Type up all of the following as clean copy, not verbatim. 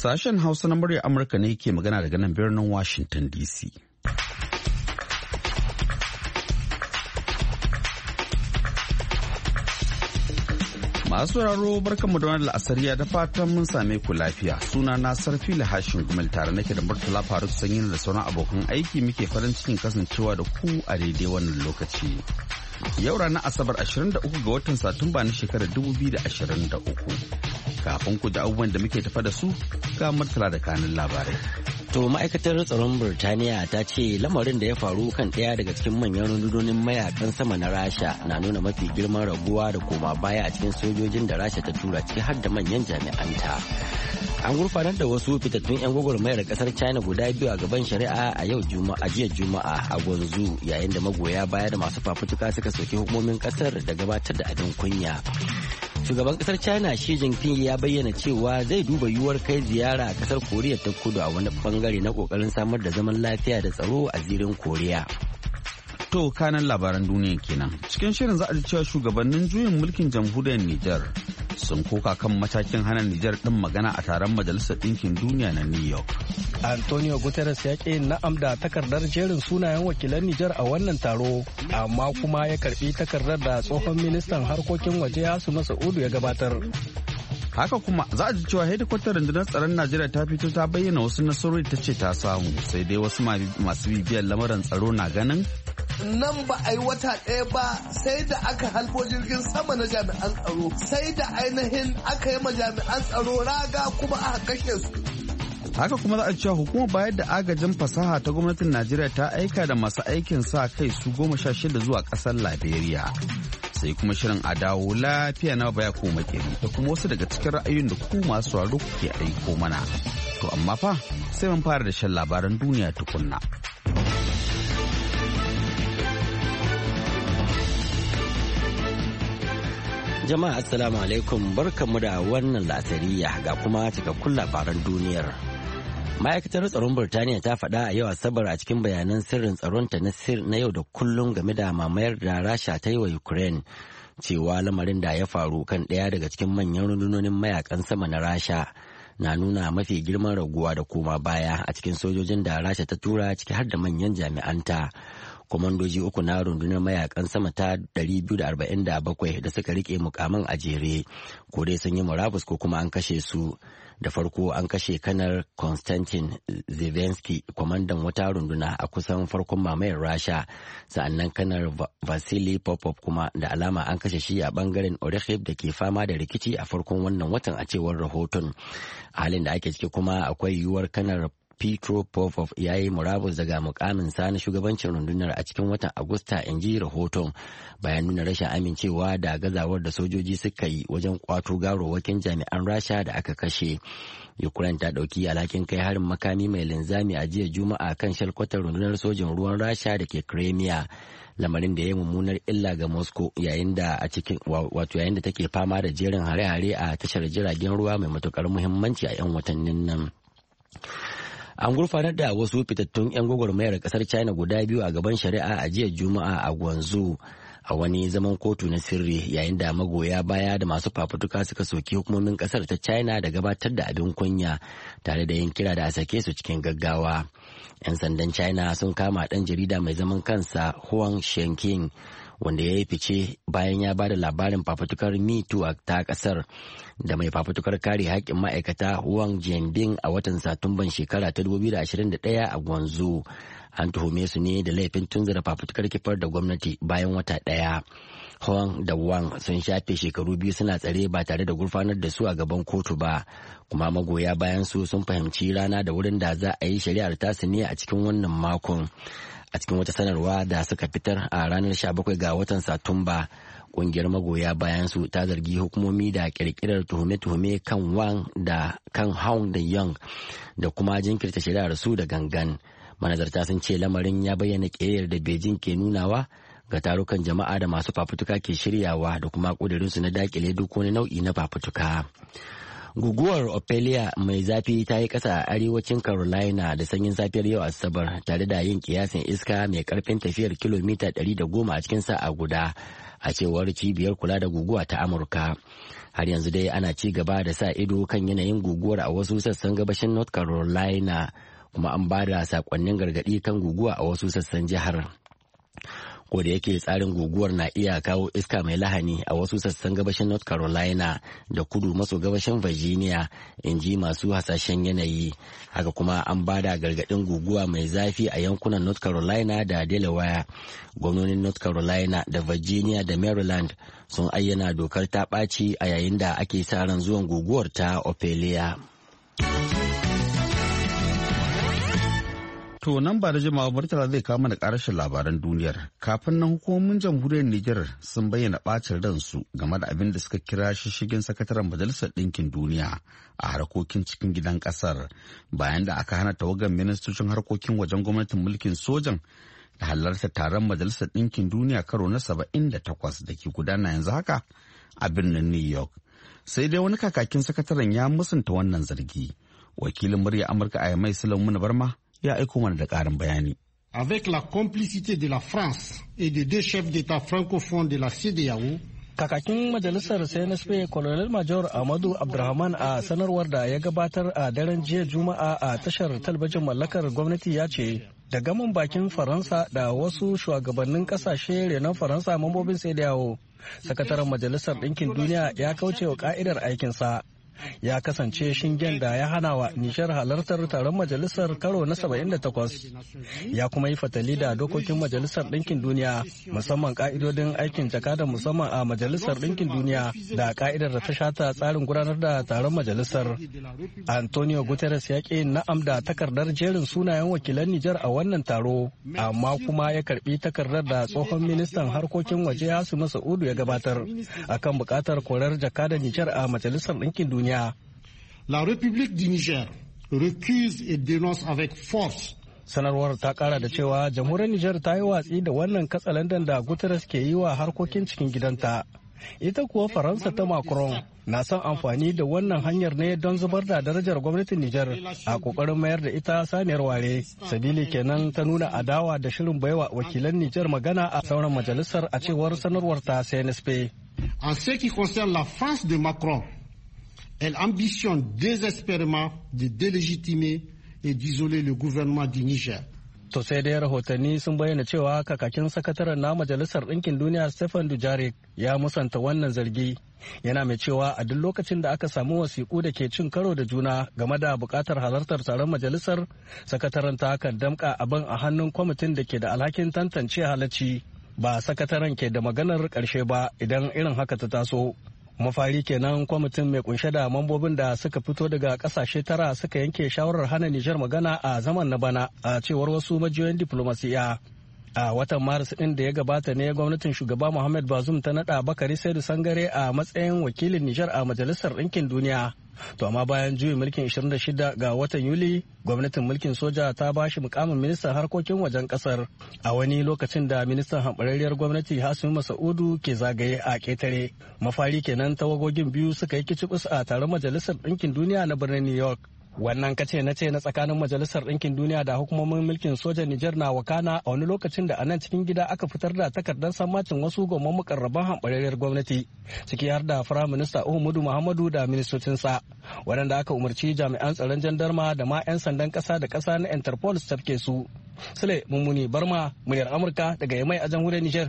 Sashen Hausa na muryar Amurka ne ke magana daga nan birnin Washington DC. Masu sauraro barkanmu da wani la'asariya da fatan mun same ku lafiya. Suna na Sarfila Hashin Gumel tare nake da Murtala Faruk Sanyin da sauran abokan aiki muke farin cikin kasancewa da ku a daidai wannan lokaci. Yau ranar Asabar 23 ga watan Satumba na shekarar 2023. Kafin ku da abubuwan da muke tafa da su ga Murtala da kanin labarai. To ma'aikatar tsaron Birtaniya ta ce lamarin da ya faru kan ɗaya daga cikin manyan rundunonin mayakan sama na Rasha na nuna mafi girman raguwa da koma baya a cikin sojojin da Rasha ta tura ciki har da manyan jami'anta. An gurfanar da wasu fitattun 'yan gwagwarmayar kasar China guda biyu a gaban shari'a a jiya Juma'a a Gwanzu yayin da magoya baya da masu fafutuka suka soki hukumomin kasar da gabatar da abin kunya. Shugaban kasar China Xi Jinping ya bayyana cewa zai duba yiwuwar kai ziyara a kasar Koriya ta Kudu a wani bangare na kokarin samar da zaman lafiya da tsaro a zirin Koriya. To kanan labaran duniya kenan. Cikin shirin za a ji cewa shugabannin juyin mulkin jamhuriyar Nijar sun koka kan matakin hana Nijar din magana a taron Majalisar Ɗinkin Duniya na New York. Antonio Guterres ya ƙi na'am da takardar jerin sunayen wakilan Nijar a wannan taro, amma kuma ya karbi takardar da tsohon ministan harkokin waje Yasu Masa'udu ya gabatar. Haka kuma za a ji cewa hedikwatar rundunar tsaron Najeriya ta fito ta bayyana wasu nasarori ta ce ta samu, sai dai wasu masu bibiyar lamarin tsaro na ganin nan ba a yi wata ɗaya ba sai da aka halbo jirgin sama na jami'an tsaro, sai da ainihin aka yi ma jami'an tsaro raga kuma aka kashe su. Haka kuma za a cewa hukumar bayar da agajin fasaha ta gwamnatin Najeriya ta aika da masu aikin sa kai su 16 zuwa ƙasar Liberia. Sai kuma shirin a dawo lafiya na baya ko makeri da kuma wasu daga cikin ra'ayoyin da ku masu sauraro kuke aiko mana. To amma fa sai mun fara da shan labaran duniya tukunna. Jama'a assalamu alaikum, barkanmu da wannan lasariya ga kuma cikakkun labaran duniyar. Ma'aikatar tsaron Birtaniya ta faɗa a yau Asabar a cikin bayanan sirrin tsaronta na yau da kullum game da mamayar da Rasha ta yi wa Ukraine cewa lamarin da ya faru kan ɗaya daga cikin manyan rundunonin mayakan sama na Rasha na nuna mafi girman raguwa da koma baya a cikin sojojin da Rasha ta tura ciki har da manyan jami'anta. Kwamandoji uku na rundunar mayakan sama ta 247 da suka rike mukamin a jere ko dai sun yi murabus ko kuma an kashe su. Da farko an kashe kanar Konstantin Zelensky, kwamandan wata runduna a kusan farkon mamayar Rasha, sa'annan kanar Vasily Popov kuma da alama an kashe shi a bangaren Orikhiv da ke fama da rikici a farkon wannan watan a cewar rahoton. Halin da ake ciki kuma akwai yiwuwar kanar Petro Popov ya yi murabus daga mukamin sa na shugabancin rundunar a cikin watan Agusta, in ji rahoton, bayan nuna rashin amincewa da gazawar da sojoji suka yi wajen kwato garowakin jami'an Rasha da aka kashe. Ukraine ta ɗauki alhakin kai harin makami mai linzami a jiya Juma'a kan shalkwatar rundunar sojin ruwan Rasha da ke Crimea, lamarin da ya yi mummunar illa ga Moscow yayin da take fama da jerin hare-hare a tashar jiragen ruwa mai matukar muhimmanci a 'yan watannin nan. An gurfanar da wasu fitattun 'yan gwagwarmayar kasar China guda biyu a gaban shari'a a jiya Juma'a a Gwanzu a wani zaman kotu na sirri yayin da magoya baya da masu fafutuka suka soki hukumomin kasar ta China da gabatar da abin kunya tare da yin kira da a sake su cikin gaggawa. 'Yan sandan China sun kama ɗan jarida mai zaman kansa Huang Shenqing wanda ya yi fice bayan ya ba da labarin fafutukar Me Too ta kasar da mai fafutukar kare haƙƙin ma'aikata Wang Jianbing a watan Satumban shekara ta 2021 a Gwanzu. An tuhume su ne da laifin tunzura fafutukar kifar da gwamnati bayan wata ɗaya. Huang da Wang sun shafe shekaru biyu suna tsare ba tare da gurfanar da su a gaban kotu ba, kuma magoya bayan su sun fahimci rana da wurin da za a yi shari'ar tasu ne a cikin wannan makon. A cikin wata sanarwa da suka fitar a ranar 17 ga watan Satumba, kungiyar magoya bayan su ta zargi hukumomi da kirkirar tuhume-tuhume kan Wang da kan Hong da Young da kuma jinkirta shari'ar su da gangan. Manazarta sun ce lamarin ya bayyana ƙeyar da Beijing ke nunawa ga tarukan jama'a da masu fafutuka ke shiryawa da kuma ƙudurinsu na dakile duk wani nau'i na fafutuka. Guguwar Ophelia mai zafi ta yi ƙasa a arewacin Carolina da sanyin safiyar yau Asabar tare da yin kiyasin iska mai ƙarfin tafiyar kilomita 110 a cikin sa'a guda a cewar cibiyar kula da guguwa ta Amurka. Har yanzu dai ana ci gaba da sa ido kan yanayin guguwar a wasu sassan gabashin North Carolina, kuma an ba da sakonnin gargaɗi kan guguwa a wasu sassan jihar. Ko da yake tsarin guguwar na iya kawo iska mai lahani a wasu sassan gabashin North Carolina da kudu maso gabashin Virginia, in ji masu hasashen yanayi. Haka kuma an bada gargaɗin guguwa mai zafi a yankunan North Carolina da Delaware. Gwamnonin North Carolina da Virginia da Maryland sun ayyana dokar ta ɓaci a yayin da ake sa ran zuwan guguwar ta Ophelia. To nan ba da jimawa Murtala zai kawo mana karashin labaran duniyar. Kafin nan hukumomin jamhuriyar Nijar sun bayyana bacin ransu game da abin da suka kira shishigin sakataren Majalisar Ɗinkin Duniya a harkokin cikin gidan ƙasar, bayan da aka hana tawagar ministocin harkokin wajen gwamnatin mulkin sojan da halartar taron Majalisar Ɗinkin Duniya karo na 78 da ke gudana yanzu haka a birnin New York. Sai dai wani kakakin sakataren ya musanta wannan zargi. Wakilin murya Amurka a Yamai Sulaiman Barma ya aiko mana da ƙarin bayani. Avec la complicité de la France et des deux chefs d'État francophones de la CEDEAO, kakakin majalisar CNSP Colonel Major Ahmadu Abdurrahman a sanarwar da ya gabatar a daren jiya Juma'a a tashar talabijin mallakar gwamnati ya ce da gaman bakin Faransa da wasu shugabannin kasashe renon Faransa mambobin CEDEAO, sakataren majalisar ɗinkin duniya ya kauce wa ka'idar aikinsa. Ya kasance shingen da ya hana wa Nijar halartar taron majalisar karo na 78, ya kuma yi fatali da dokokin majalisar ɗinkin duniya, musamman ka'idodin aikin jakada musamman a majalisar ɗinkin duniya da ka'idar da ta shata tsarin gudanar da taron majalisar. Antonio Guterres ya ƙi na'am da takardar jerin sunayen wakilan Nijar a wannan taro, amma kuma ya karbi takardar da tsohon ministan harkokin waje Hasumi Masa'udu ya gabatar akan buƙatar korar jakadan Nijar a majalisar ɗinkin duniya. La République du Niger recuse et dénonce avec force. Sanarwar ta kara da cewa jamhuriyar Nijar ta yi watsi da wannan katsalandan da Guterres ke yi wa harkokin cikin gidanta. Ita kuwa Faransa ta Macron na son amfani da wannan hanyar ne don zubar da darajar gwamnatin Nijar a kokarin mayar da ita saniyar ware. Sabili kenan ta nuna adawa da shirin baiwa wakilan Nijar magana a sauran majalisar a cewar sanarwar ta CNSP. En ce qui concerne la France de Macron, elle ambitionne désespérément de délégitimer et d'isoler le gouvernement du Niger. To sai dai rahotanni sun bayyana cewa kakakin sakataren na Majalisar Ɗinkin Duniya Stephen Dujarric ya musanta wannan zargi. Yana mai cewa a duk lokacin da aka samu wasiƙu da ke cin karo da juna game da buƙatar halartar taron majalisar, sakataren ta kan damƙa abin a hannun kwamitin da ke da alhakin tantance halacci. Ba sakataren ke da maganar ƙarshe ba idan irin haka ta taso. Mafari kenan kwamitin mai kunshe da mambobin da suka fito daga kasashe 9 suka yanke shawarar hana Nijar magana a zaman na bana, a cewar wasu majiyoyin diplomasiya. A watan Maris ɗin da ya gabata ne gwamnatin shugaba Muhammad Bazoum ta naɗa Bakari Saidu Sangare a matsayin wakilin Nijar a Majalisar Ɗinkin Duniya. To amma bayan juyin mulkin 26 ga watan Yuli, gwamnatin mulkin soja ta ba shi mukamin ministan harkokin wajen kasar a wani lokacin da ministan hamɓararriyar gwamnati Hasumi Masa'udu ke zagaye a ƙetare. Mafari kenan tawagogin biyu suka yi kicibis a taron Majalisar Ɗinkin Duniya na birnin New York. Wannan kace na ce na tsakanin Majalisar Ɗinkin Duniya da hukumomin mulkin sojan Nijar na wakana a wani lokacin da a nan cikin gida aka fitar da takardar sammacin wasu gwamman mukarraban hamɓararriyar gwamnati, ciki har da Firayim Minista Uhumudu Muhammadu da ministocinsa, waɗanda aka umarci jami'an tsaron jandarma da ma 'yan sandan ƙasa da ƙasa na Interpol su tafke su. Sule Mummuni Barma, muryar Amurka daga Yamai a jamhuriyar Nijar.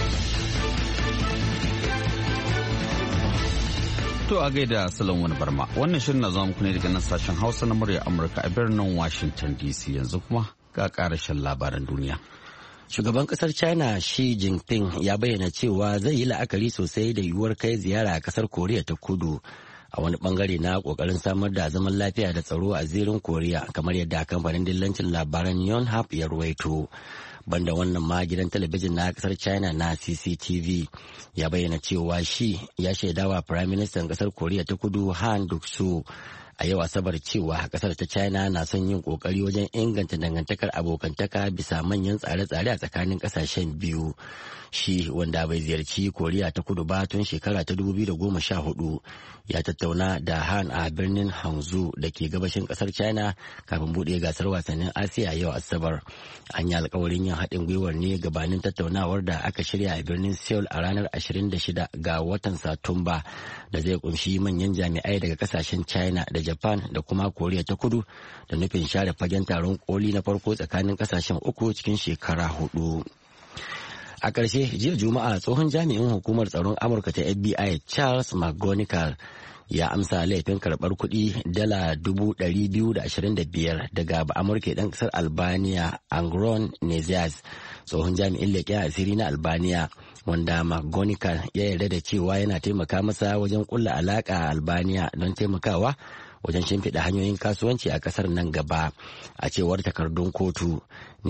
To a gaida Salon Barma, wannan shirin na zama muku ne daga nan sashen Hausa na murya Amurka a birnin Washington DC. Yanzu kuma ga karashen labaran duniya. Shugaban kasar China Xi Jinping ya bayyana cewa zai yi la'akari sosai da yiwuwar kai ziyara a kasar Koriya ta Kudu a wani bangare na kokarin samar da zaman lafiya da tsaro a zirin Koriya, kamar yadda kamfanin dillancin labaran Yonhap ya ruwaito. Banda wannan ma gidan talabijin na kasar China na CCTV ya bayyana cewa shi ya shaidawa Prime Minister kasar Koriya ta Kudu Han Duck-soo a yau Asabar cewa kasar ta China na son yin kokari wajen inganta dangantakar abokantaka bisa manyan tsare-tsare a tsakanin kasashen biyu. Shi wanda bai ziyarci Koriya ta Kudu ba tun shekara ta 2014 ya tattauna da Han a birnin Hangzhou da ke gabashin kasar China kafin buɗe gasar wasannin Asiya yau Asabar. An yi alkawarin yin haɗin gwiwar ne gabanin tattaunawar da aka shirya a birnin Seoul a ranar 26 ga watan Satumba da zai kunshi manyan jami'ai daga kasashen China da Japan da kuma Koriya ta Kudu da nufin share fagen taron koli na farko tsakanin kasashen uku cikin shekara 4. A ƙarshe jiya Juma'a tsohon jami'in hukumar tsaron Amurka ta FBI Charles McGonigal ya amsa laifin karɓar kuɗi dala 225 daga Amurka ɗan ƙasar Albania Angron Nezias, tsohon jami'in leƙen asiri na Albania wanda McGonigal ya yarda da cewa yana taimaka masa wajen ƙulla alaƙa a Albania don taimakawa wajen shimfiɗa hanyoyin kasuwanci a ƙasar nan gaba. A cewar takardun kotu,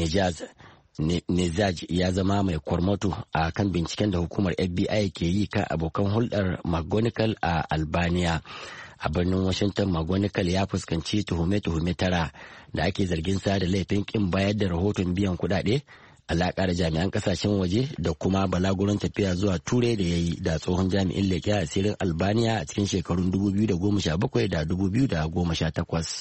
Nezaj ya zama mai kwarmato a kan binciken da hukumar FBI ke yi kan abokan hulɗar McGonigal a Albania. A birnin Washington, McGonigal ya fuskanci tuhume-tuhume 9 da ake zargin sa da laifin kin bayar da rahoton biyan kuɗaɗe, alaƙa da jami'an ƙasashen waje da kuma balaguron tafiya zuwa Turai da ya yi da tsohon jami'in leƙen asirin Albania a cikin shekarun 2017 da 2018.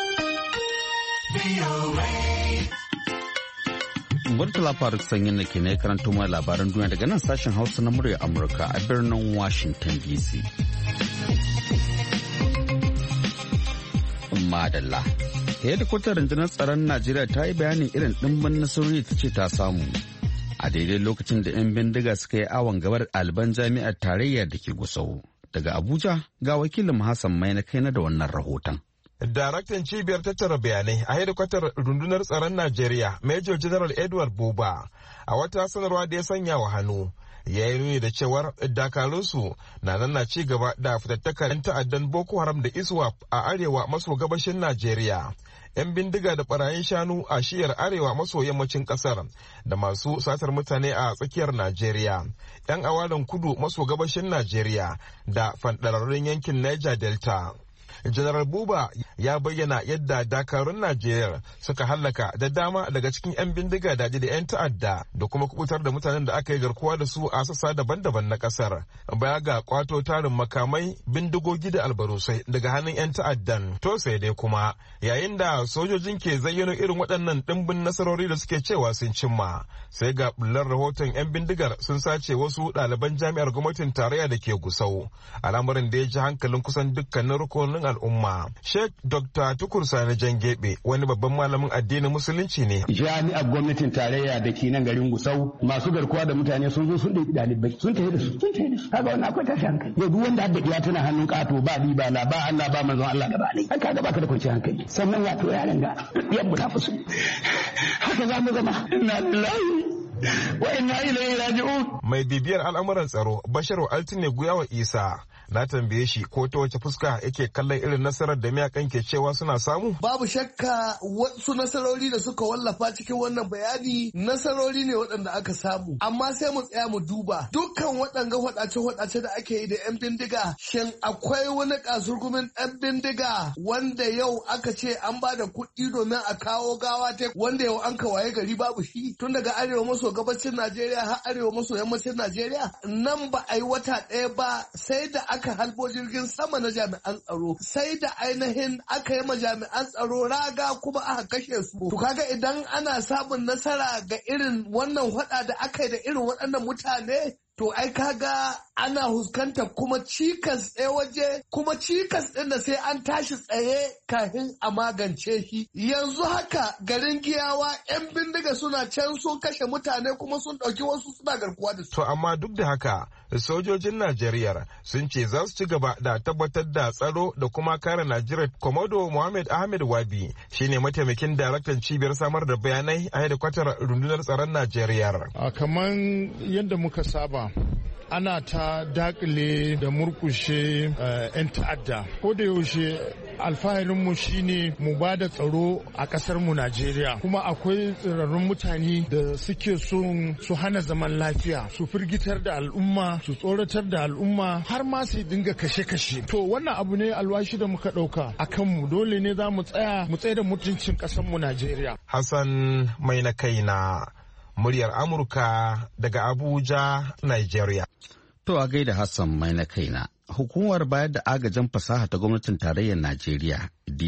Murtala Faruk Sanyin da ke na karanto mai labaran duniya daga nan sashen Hausa na muryar Amurka a birnin Washington DC. Madalla. Hedikwatar rundunar tsaron Najeriya ta yi bayanin irin ɗimbin nasarori ta ce ta samu. A daidai lokacin da 'yan bindiga suka yi awon gabar ɗaliban jami'ar tarayyar da ke Gusau. Daga Abuja ga wakilin Hassan Mai na kai na da wannan rahoton. Daraktan cibiyar tattara bayanai a hedikwatar rundunar tsaron Najeriya, Major General Edward Buba, a wata sanarwa da ya sanya wa hannu, ya yi nuni da cewar dakarunsu na ci gaba da fitattakar 'yan ta'addan Boko Haram da ISWAP a arewa maso gabashin Najeriya. 'Yan bindiga da barayin shanu a shiyar arewa maso yammacin kasar da masu satar mutane a tsakiyar Najeriya, 'yan awalan kudu maso gabashin Najeriya da fanɗararrun yankin Niger Delta. General Buba ya bayyana yadda dakarun Najeriya suka hallaka da dama daga cikin 'yan bindiga daji da 'yan ta'adda da kuma kubutar da mutanen da aka yi garkuwa da su a sassa daban-daban na kasar. Baya ga kwato tarin makamai, bindigogi da albarusai daga hannun 'yan ta'addan. To sai dai kuma yayin da sojojin ke zayyano irin waɗannan ɗimbin nasarori da suke cewa sun cimma, sai ga bullar rahoton 'yan bindigar sun sace wasu ɗaliban jami'ar gwamnatin tarayya da ke Gusau. Al'amarin da ya ji hankalin kusan dukkanin rukunin al'umma. Sheikh Dr. Tukur Sani Jangebe wani babban malamin addinin musulunci ne. Jami'ar gwamnatin tarayya da ke nan garin Gusau masu garkuwa da mutane sun zo sun ɗauki ɗalibai sun tafi da su. Kaga wannan akwai tashi hankali. Yau duk wanda hadda ya tana hannun ƙato ba ni ba la ba Allah ba manzon Allah da ba ne. Kaga baka da kwanciyar hankali. Sannan wato yaran ga yabbu na fusu. Haka za mu zama. Inna lillahi wa inna ilaihi raji'un. Mai bibiyar al'amuran tsaro Basharu Altine Guyawa Isa na tambaye shi ko ta wace fuska yake kallon irin nasarar da mayakan ke cewa suna samu. Babu shakka wasu nasarori da suka wallafa cikin wannan bayani nasarori ne waɗanda aka samu, amma sai mu tsaya mu duba dukkan waɗanga faɗace-faɗace da ake yi da 'yan bindiga, shin akwai wani kasurgumin ɗan bindiga wanda yau aka ce an ba da kuɗi domin a kawo gawa ta wanda yau an kawaye gari babu shi tun daga arewa maso gabacin Najeriya har arewa maso yammacin Najeriya. Nan ba a yi wata ɗaya ba sai da aka halbo jirgin sama na jami'an tsaro, sai da ainihin aka yi ma jami'an tsaro raga kuma aka kashe su. To kaga idan ana samun nasara ga irin wannan hada da aka yi da irin waɗannan mutane, to ai kaga ana huskanta kuma cikas ɗaya waje, kuma cikas ɗin da sai an tashi tsaye kafin a magance shi. Yanzu haka garin Giyawa 'yan bindiga suna can sun kashe mutane kuma sun ɗauki wasu suna garkuwa da su. To amma duk da haka sojojin Najeriya sun ce za su ci gaba da tabbatar da tsaro da kuma kare Najeriya. Komodo Mohammed Ahmed Wabi shine mataimakin daraktan cibiyar samar da bayanai a hedikwatar rundunar tsaron Najeriya. Kamar yadda muka saba ana ta dakile da murkushe 'yan ta'adda. Ko da yaushe alfaharinmu shine mu ba da tsaro a ƙasarmu Najeriya. Kuma akwai tsirarrun mutane da suke son su hana zaman lafiya, su firgitar da al'umma, su tsoratar da al'umma, har ma su dinga kashe-kashe. To wannan abu ne alwashi da muka ɗauka a kanmu. Dole ne za mu tsaya da mutuncin ƙasarmu Najeriya. Hassan mai na kaina, muryar Amurka daga Abuja, Nigeria. To a gaida Hassan mai na kaina. Hukumar bayar da agajin fasaha ta gwamnatin tarayyar Najeriya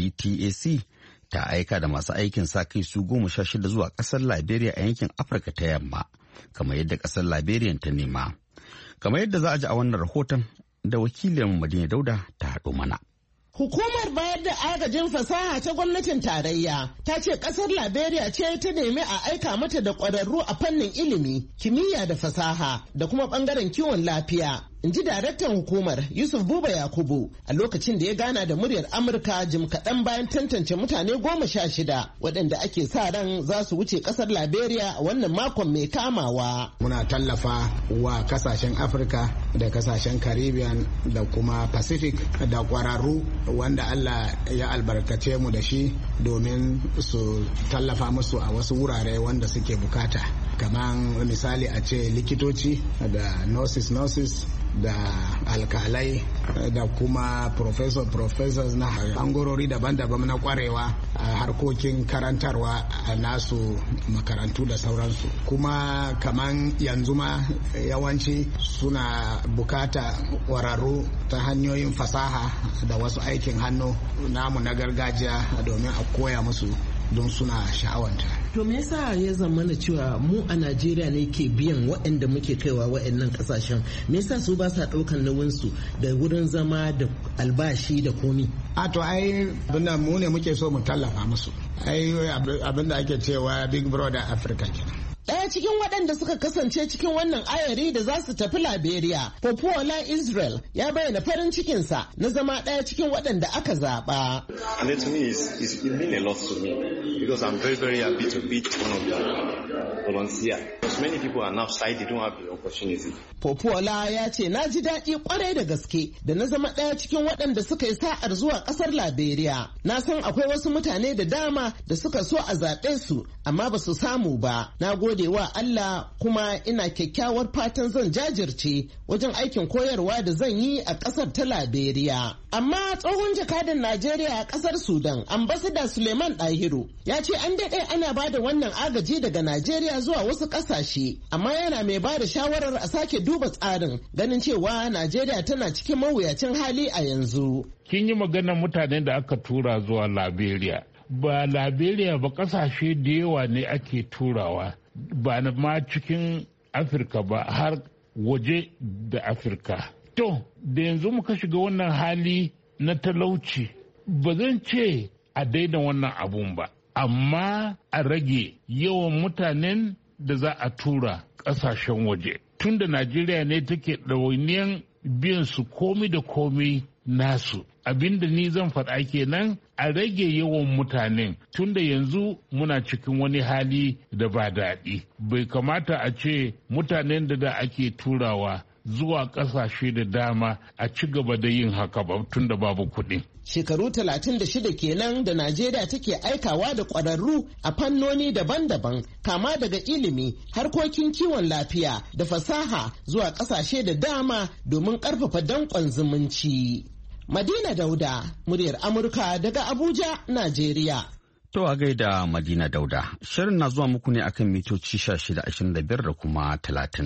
DTAC ta aika da masu aikin sa kai su 16 zuwa ƙasar Liberia a yankin Afirka ta yamma, kamar yadda ƙasar Liberia ta nema. Kamar yadda za a ji a wannan rahoton da wakilin Madina Dauda ta haɗo mana. Hukumar bayar da agajin fasaha ta gwamnatin tarayya ta ce kasar Liberia ce ta nemi a aika mata da ƙwararru a fannin ilimi, kimiyya da fasaha da kuma ɓangaren kiwon lafiya. In ji daraktan hukumar Yusuf Buba Yakubu a lokacin da ya gana da muryar Amurka jim kaɗan bayan tantance mutane 16 waɗanda ake sa ran za su wuce ƙasar Liberia a wannan makon mai kamawa. Muna tallafa wa kasashen Afirka da kasashen Caribbean da kuma Pacific da ƙwararru wanda Allah ya albarkace mu da shi domin su tallafa musu a wasu wurare wanda suke bukata. Kamar misali a ce likitoci da nurses da alkalai da kuma professors na bangarori daban-daban na kwarewa a harkokin karantarwa a nasu makarantu da sauransu. Kuma kaman yanzu ma yawanci suna bukata kwararru ta hanyoyin fasaha da wasu aikin hannu namu na gargajiya domin a koya musu don suna sha'awanta. To me yasa ya zamana cewa mu a Najeriya ne ke biyan waɗanda muke kaiwa waɗannan ƙasashen? Me yasa su ba sa ɗaukan nauyinsu da wurin zama da albashi da komi? A to ai abinda mu ne muke so mu tallafa musu. Ai abinda ake cewa Big Brother Africa kenan. Ɗaya cikin waɗanda suka kasance cikin wannan ayari da za su tafi Liberia, Popola Israel ya bayyana farin cikinsa na zama ɗaya cikin waɗanda aka zaɓa. And to me, it means a lot to me because I'm very, very happy to be one of the volunteers. Because many people are now shy, they don't have the opportunity. Popola ya ce na ji daɗi kwarai da gaske da na zama ɗaya cikin waɗanda suka yi sa'ar zuwa ƙasar Liberia. Na san akwai wasu mutane da dama da suka so a zaɓe su amma ba su samu ba. Na gode wa Allah kuma ina kyakkyawar fatan zan jajirce wajen aikin koyarwa da zan yi a ƙasar ta Liberia. Amma tsohon jakadan Najeriya a ƙasar Sudan, Ambassador Suleiman Dahiru, ya ce an daɗe ana ba da wannan agaji daga Najeriya zuwa wasu ƙasashe, amma yana mai ba da shawarar a sake duba tsarin ganin cewa Najeriya tana cikin mawuyacin hali a yanzu. Kin yi maganar mutanen da aka tura zuwa Liberia. Ba Liberia ba, ƙasashe da yawa ne ake turawa. Ba na ma cikin Afirka ba har waje da Afirka. To, da yanzu muka shiga wannan hali na talauci, ba zan ce a daina wannan abun ba, amma a rage yawan mutanen da za a tura ƙasashen waje. Tun da Najeriya ne take ɗawainiyan biyan su komi da komi nasu. Abinda ni zan faɗa kenan a rage yawan mutanen tunda yanzu muna cikin wani hali da ba daɗi. Bai kamata a ce mutanen da ake turawa zuwa ƙasashe da dama a ci gaba da yin haka ba tunda babu kuɗi. Shekaru 36 kenan da Najeriya take aikawa da ƙwararru a fannoni daban-daban kama daga ilimi, harkokin kiwon lafiya da fasaha zuwa ƙasashe da dama domin ƙarfafa danƙon zumunci. Madina Dauda, muryar Amurka daga Abuja, Najeriya. To a gaida Madina Dauda, shirin na zuwa muku ne akan mitoci 1625 da kuma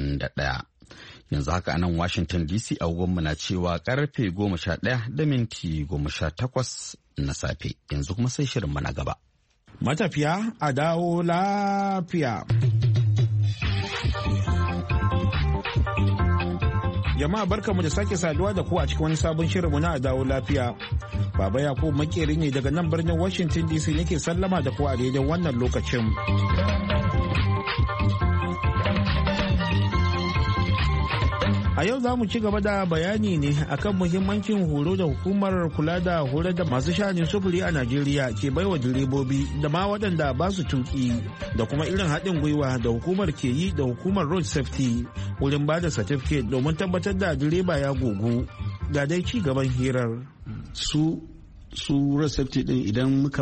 31. Yanzu haka a nan Washington DC agogonmu na cewa karfe 11 da minti 18 na safe. Yanzu kuma sai shirinmu na gaba. Matafiya a dawo lafiya. Jama'a barkamu da sake saduwa da ku a cikin wani sabon shirinmu na dawo lafiya. Baba Yakubu makeri ne daga nan birnin Washington DC nake sallama da ku a daidai wannan lokacin. A yau za mu ci gaba da bayani ne akan muhimmancin horo da hukumar kula da horar da masu sha'anin sufuri a Najeriya ke baiwa direbobi da ma waɗanda ba su tuki da kuma irin haɗin gwiwa da hukumar ke yi da hukumar road safety wurin ba da certificate domin tabbatar da direba ya gogu. Ga dai ci gaban hirar. Su road safety din idan muka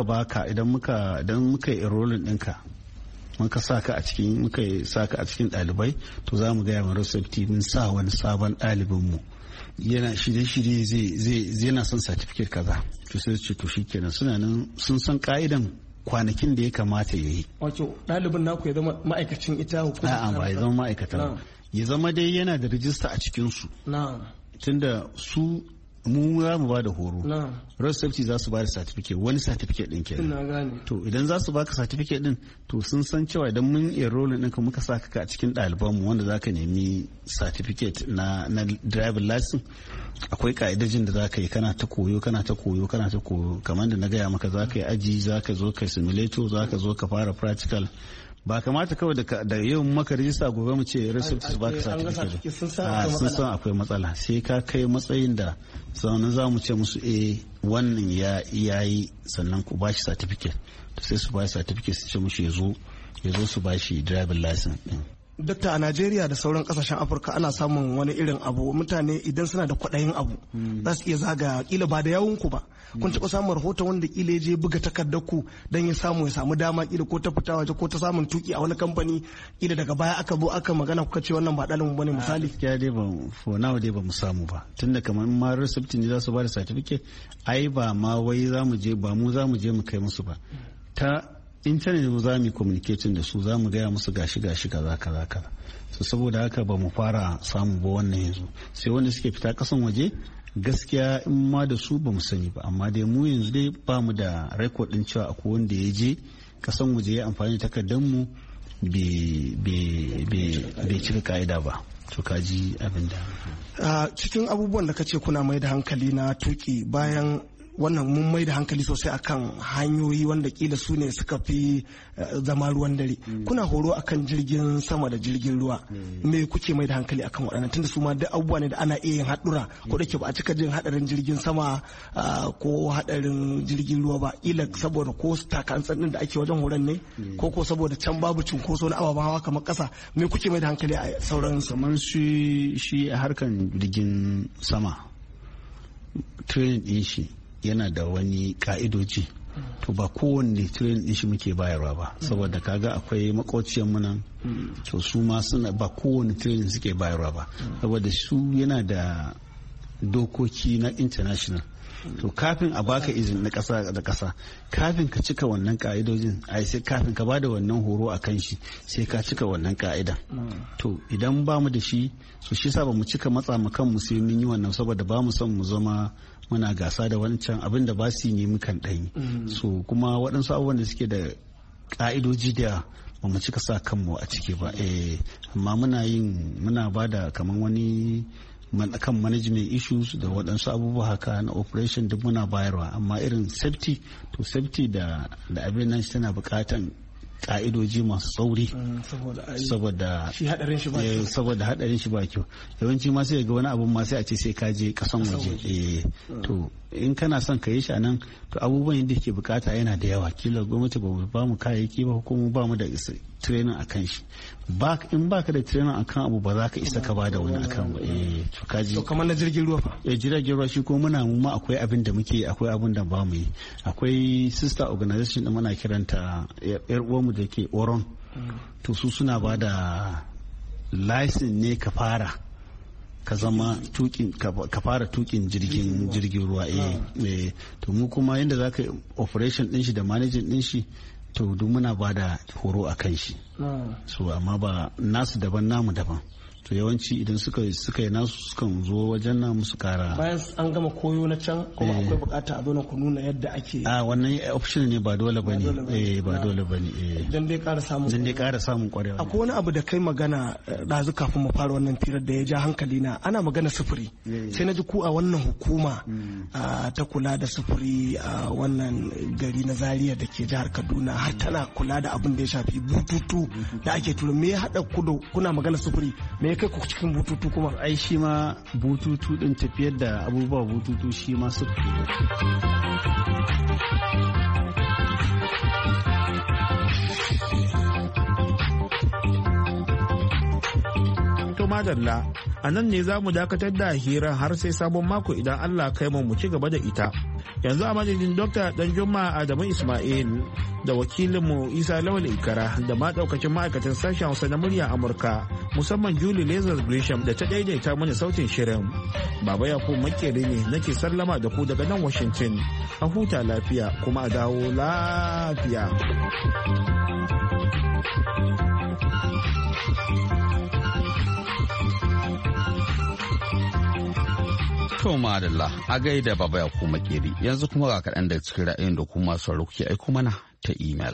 yi enrolling ɗinka muka saka a cikin ɗalibai to za mu gaya ma road safety mun sa wani sabon ɗalibin mu yana shirye-shirye zai yana son certificate kaza to sai ce to shikenan suna nan sun san ka'idan kwanakin da ya kamata ya yi. Wato ɗalibin naku ya zama ma'aikacin ita hukumar? A'a ba ya zama ma'aikatan, ya zama dai yana da rijista a cikin su. Tunda su mu za mu ba da horo, road safety za su ba da certificate, wani certificate din kenan. To idan za su baka certificate din to sun san cewa idan mun enroll ɗinka muka saka ka a cikin ɗalibanmu wanda za ka nemi certificate na driving license, akwai ka'idajin da za ka yi kana ta koyo kamar da na gaya maka za ka yi aji, za ka zo ka simulator, za ka zo ka fara practical. Ba kamata kawai da yau maka rijista gobe mu ce recepts ba ka certificate. Sun san akwai matsala, sai ka kai matsayin da sannan za mu ce musu wannan ya yi sannan ku ba shi certificate, sai su ba shi certificate su ce mushi ya zo su ba shi driving license din. Dokta, a Najeriya da sauran kasashen Afirka ana samun wani irin abu, mutane idan suna da kwaɗayin abu za su iya zaga kila ba da yawunku ba. Kun taɓa samun rahoton wanda kila ya je buga takardar ku don ya samu dama kila ko ta fita waje ko ta samun tuki a wani kamfani, kila daga baya aka zo aka magana kuka ce wannan ba ɗalibin bane misali? Gaskiya dai ba mu samu ba, tunda kamar ma receipt ne za su ba da certificate, ai ba ma wai za mu je mu kai musu ba, ta intanet za mu yi communicating da su, za mu gaya musu gashi kaza so saboda haka ba mu fara samu ba wannan yanzu, sai wanda suke fita kasan waje gaskiya in ma da su ba mu sani ba, amma dai mu yanzu dai ba mu da record din cewa akwai wanda ya je kasan waje ya amfani da takardar mu bai cika ka'ida ba. To kaji abin da cikin abubuwan da kace kuna mai da hankali na tuki, bayan wannan mun mai da hankali sosai akan hanyoyi wanda kila su ne suka fi zama ruwan dare. Kuna horo akan jirgin sama da jirgin ruwa, me kuke mai da hankali akan waɗannan, tunda su ma duk abubuwa ne da ana iya yin haɗura, ko da ke ba a cika jin haɗarin jirgin sama ko haɗarin jirgin ruwa ba, kila saboda ko takantsan din da ake wajen horon ne, ko saboda can babu cunkoso na ababen hawa kamar ƙasa. Me kuke mai da hankali a sauran? Kamar shi a harkan jirgin sama training din shi yana da wani ka'idoji, to ba kowanne train din shi muke bayarwa ba, saboda kaga akwai makauciyan mu nan, to su ma suna ba kowanne train suke bayarwa ba, saboda su yana da dokoki na international. To kafin a baka izini na kasa da kasa, kafin ka cika wannan ka'idojin, sai kafin ka bada wannan horo a kan shi sai ka cika wannan ka'idan. To idan ba mu da shi, so shi sa ba mu cika matsa mu kanmu sai mun yi wannan, saboda ba mu son mu zama muna gasa da wancan abin da ba su yi mukan ɗanyi. So kuma waɗansu abubuwan da suke da ka'idoji da ba mu cika sa kanmu a ciki ba, amma muna ba da kamar wani kan management issues da waɗansu abubuwa haka na operation duk muna bayarwa, amma irin safety da abin nan tana buƙatan ka'idoji masu tsauri saboda hadarin shi ba kyau. Yawanci ma sai ga wani abun ma sai a ce sai ka je kasan waje. To in kana son ka yi shi anan, to abubuwan yadda ke bukata yana da yawa, kila gwamnati ba mu kayayyaki ba, kuma ba mu da training akan shi. In baka da training akan abu ba za ka isa ka bada wani akan ba. To kaji. To kamar na jirgin ruwa fa? Jiragen ruwa shi ko mu ma akwai abin da muke, akwai abin da ba mu yi. Akwai sister organization da muna kiranta yar uwanmu da ke Oron. To su suna ba da license ne ka fara ka zama ka fara tukin jirgin ruwa. To mu kuma yadda za ka yi operation din shi da managing din shi, to duk muna ba da horo a kan shi. So amma ba nasu daban namu daban. To yawanci idan suka yi nasu sukan zo wajen namu su kara. Bayan an gama koyo na can, kuma akwai bukata a zo na ku nuna yadda ake. Wannan option ne, ba dole bane. Ba dole bane. Dan dai ƙara samun kwarewa. Akwai wani abu da kai magana ɗazu kafin mu fara wannan firar da ya ja hankali na, ana magana sufuri. Sai na ji ku a wannan hukuma ta kula da sufuri a wannan gari na Zaria da ke jihar Kaduna, har tana kula da abin da ya shafi bututu da ake tura. Me ya haɗa ku da kuna magana sufuri? Me me kai ku cikin bututu kuma? Ai shi ma bututu din tafiyar da abubuwa bututu shi ma su madalla a nan ne za mu dakatar da hirar har sai sabon mako idan Allah kai mu ci gaba da ita. Yanzu a madadin Dr. Danjuma Adamu Ismail da wakilinmu Isa Lawal Ikara da ma daukacin ma'aikatan sashen Hausa na murya Amurka musamman Julie Lazarus Gresham da ta daidaita mana sautin shirin. Baba Yakubu Makere ne nake sallama da ku daga nan Washington. A huta lafiya kuma a dawo lafiya. To madalla a gaida Baba ya kuma Makeri, yanzu kuma ga kaɗan daga cikin ra'ayin da kuma sauraro kuke aiko mana ta imel.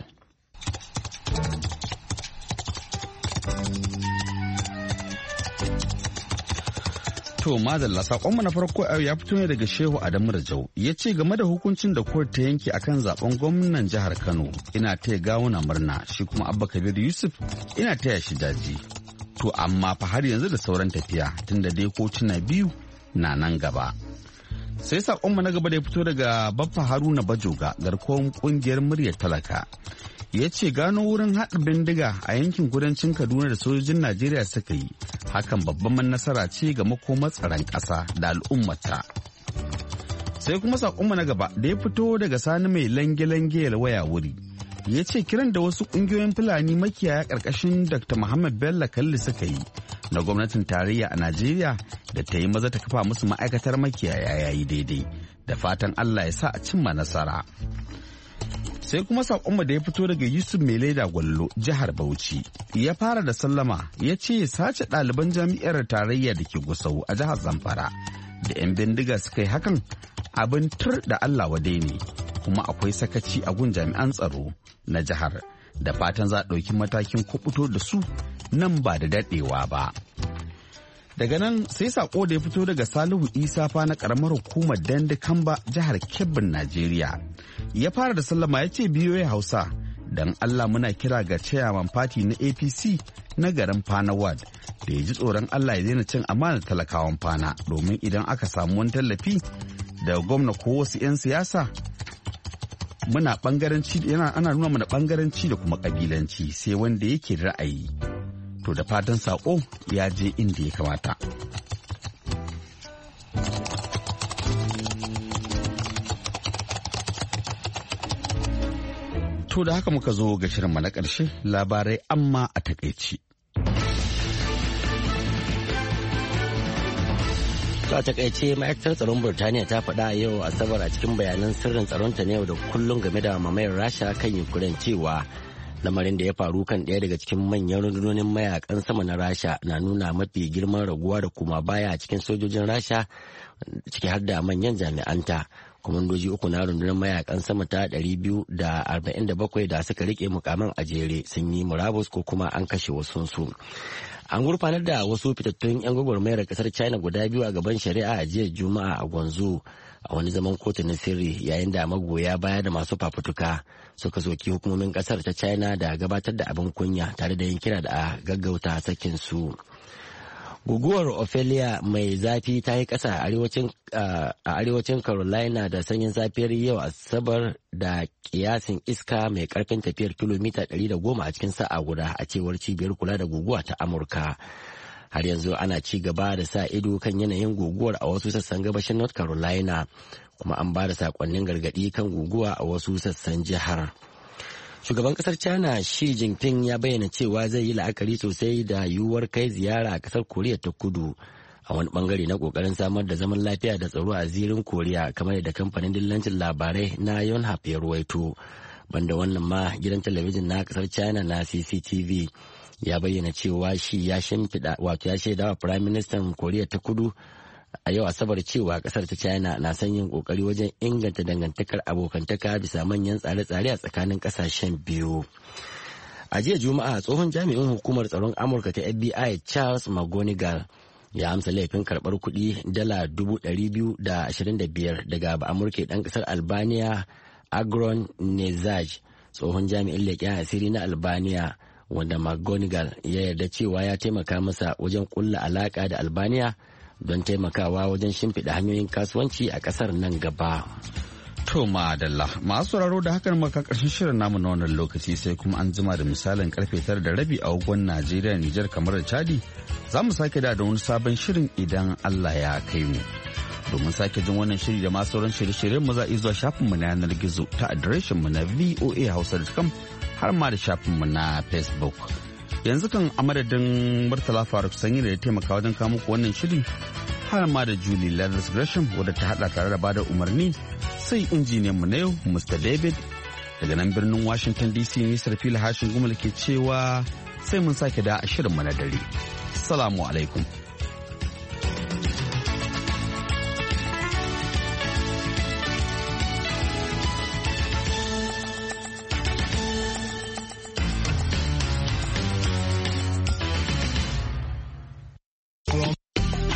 To madalla saƙonmu na farko yau ya fito ne daga Shehu Adamu Rajau, ya ce game da hukuncin da kotu ta yanke akan zaben gwamnan jihar Kano, ina taya gawuna murna, shi kuma Abba Kabir Yusuf ina taya shi daji. To amma fa har yanzu da sauran tafiya tunda dai kotuna biyu na nan gaba. Sai saƙonmu na gaba da ya fito daga Baffa Haruna Bajoga, garkuwar ƙungiyar muryar talaka. Ya ce gano wurin haɗa bindiga a yankin kudancin Kaduna da sojojin Najeriya suka yi, hakan babban nasara ce ga makomar tsaron ƙasa da al'ummata. Sai kuma saƙonmu na gaba da ya fito daga Sani mai lange-lange waya wuri. Ya ce kiran da wasu ƙungiyoyin Fulani makiyaya ƙarƙashin Dr. Muhammad Bello Kalli suka yi na gwamnatin tarayya a Najeriya da ta yi maza ta kafa musu ma'aikatar makiyaya yayi daidai, da fatan Allah ya sa a cimma nasara. Sai kuma saƙonmu da ya fito daga Yusuf Meleda Gwallo, jihar Bauchi, ya fara da sallama, ya ce sace ɗaliban jami'ar tarayya da ke Gusau a jihar Zamfara da 'yan bindiga suka yi hakan abin tur da Allah wadai ne, kuma akwai sakaci a gun jami'an tsaro na jihar, da fatan za a ɗauki matakin kubuto da su nan ba da daɗewa ba. Daga nan sai sako da ya fito daga Salihu Isa fa na karamar hukumar Dande Kamba, jihar Kebbin, Najeriya. Ya fara da sallama, ya ce biyoyi Hausa, don Allah muna kira ga chairman party na APC na garin Fana Ward da ya ji tsoron Allah ya daina cin amanar talakawan Fana, domin idan aka samu wani tallafi da gwamna ko wasu 'yan siyasa muna bangaranci, ana nuna mana bangaranci da kuma kabilanci, sai wanda yake da ra'ayi. To da fatan sako ya je inda ya kamata. To da haka muka zo ga shirinmu na ƙarshe, labarai amma a takaici. To a takaice ma'aikatar tsaron Burtaniya ta faɗa a yau Asabar a cikin bayanan sirrin tsaronta na yau da kullum game da mamayar Rasha kan Ukraine cewa lamarin da ya faru kan ɗaya daga cikin manyan rundunonin mayakan sama na Rasha na nuna mafi girman raguwa da kuma baya a cikin sojojin Rasha, ciki har da manyan jami'anta. Kwamandoji uku na rundunar mayakan sama ta 247 da suka rike mukaman a jere sun yi murabus ko kuma an kashe wasunsu. An gurfanar da wasu fitattun 'yan gwagwarmayar kasar China guda biyu a gaban shari'a a jiya Juma'a a Gwanzo a wani zaman kotu na sirri, yayin da magoya baya da masu fafutuka suka soki hukumomin kasar ta China da gabatar da abin kunya tare da yin kira da a gaggauta sakin su. Guguwar Ophelia mai zafi ta yi ƙasa a arewacin Carolina da sanyin safiyar yau Asabar da kiyasin iska mai ƙarfin tafiyar kilomita 110 a cikin sa'a guda, a cewar cibiyar kula da guguwa ta Amurka. Har yanzu ana ci gaba da sa ido kan yanayin guguwar a wasu sassan gabashin North Carolina, kuma an ba da sakonnin gargaɗi kan guguwa a wasu sassan jihar. Shugaban kasar China Xi Jinping ya bayyana cewa zai yi la'akari sosai da yiwuwar kai ziyara a kasar Koriya ta Kudu a wani bangare na kokarin samar da zaman lafiya da tsaro a zirin Koriya, kamar da kamfanin dillancin labarai na Yonhap ya ruwaito. Banda wannan ma, gidan talabijin na kasar China na CCTV ya bayyana cewa shi ya shaida wa Prime Minister Koriya ta Kudu a yau Asabar cewa kasar ta China na son yin kokari wajen inganta dangantakar abokantaka bisa manyan tsare-tsare a tsakanin kasashen biyu. A jiya Juma'a, tsohon jami'in hukumar tsaron Amurka ta FBI Charles McGonigal ya amsa laifin karɓar kuɗi dala 225 daga Ba'amurke ɗan ƙasar Albania Agron Nezaj, tsohon jami'in leƙen asiri na Albania wanda McGonigal ya yarda cewa ya taimaka masa wajen kulla alaka da Albania don taimakawa wajen shimfiɗa hanyoyin kasuwanci a ƙasar nan gaba. To madalla masu sauraro da hakan maka karshen shirin namu na wannan lokaci sai kuma an jima da misalin karfe 9:30 a agogon Najeriya, Nijar, kamar da Chadi za mu sake da wani sabon shirin idan Allah ya kai mu. Domin sake jin wannan shiri da masu sauran shirye-shiryen mu za a zuwa shafin mu na yanar gizo ta adireshin mu na voahausa.com har ma da shafin mu na Facebook. Yanzu kan a madadin Murtala Faruk Sanyi da ya taimaka wajen kawo muku wannan shiri har ma da Julie Leathers Gresham wadda ta hada tare da bada umarni sai injiniyan mu na yau Mr. David daga nan birnin Washington DC ne Sarfila Hashin Gumal ke cewa sai mun sake da a shirin mu na dare. Assalamu alaikum.